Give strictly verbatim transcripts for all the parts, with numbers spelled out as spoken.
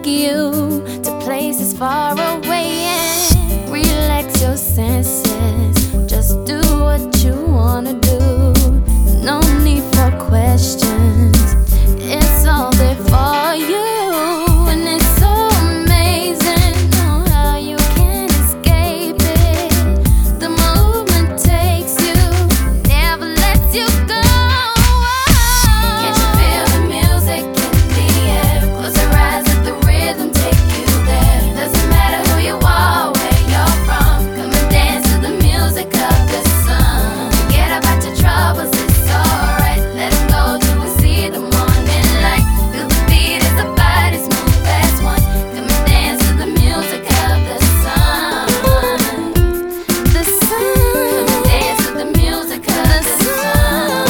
take you to places far away and relax your senses. Just do what you wanna do. No need for questions. It's all there for you. And it's so amazing, know how you can't escape it. The movement takes you, never lets you go. Can't you feel the music in the air? Close your eyes, let the rhythm take you there. Doesn't matter who you are, where you're from. Come and dance to the music of the sun. Forget about your troubles, it's alright. Let them go till we see the morning light. Feel the beat as the bodies move as one. Come and dance to the music of the sun. The sun. Come and dance to the music of the sun.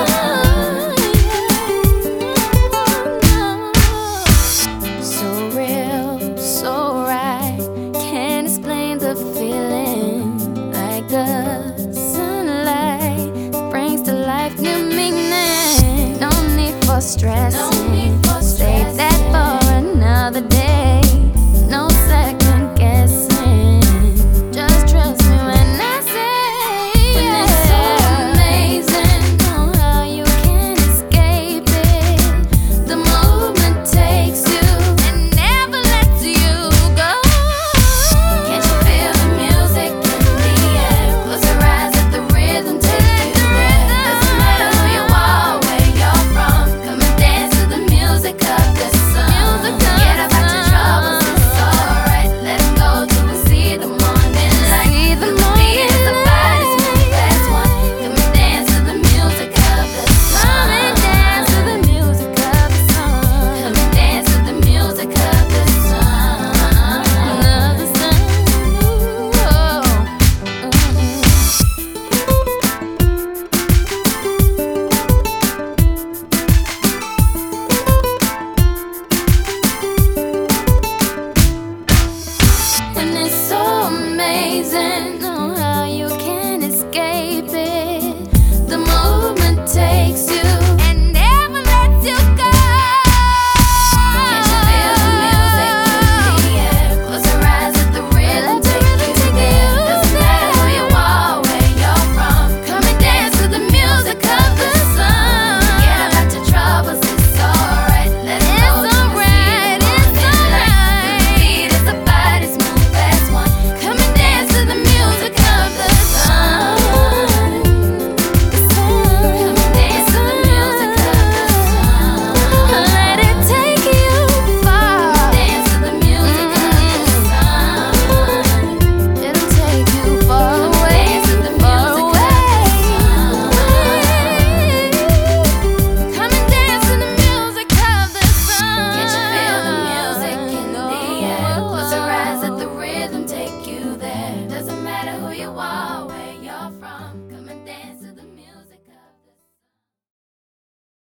So real, so right. Can't explain the feeling. Like the sunlight brings to life new meaning. No need for stressing. Save that for another day. No second guessing. Just trust me when I say it's so amazing. Know how you can't escape it. The movement takes you and never lets you go. Can't you feel the music in the air? Close your eyes, let the rhythm take you there. Doesn't matter who you are, where you're from. Come and dance to the music of the sun. Forget about your troubles, it's alright. Let them go till we see the morning light. Feel the beat as the bodies move as one. Come and dance to the music of the sun. Come and dance to the music of the sun. Come and dance to the music of the sun. Of the sun. And it's so amazing.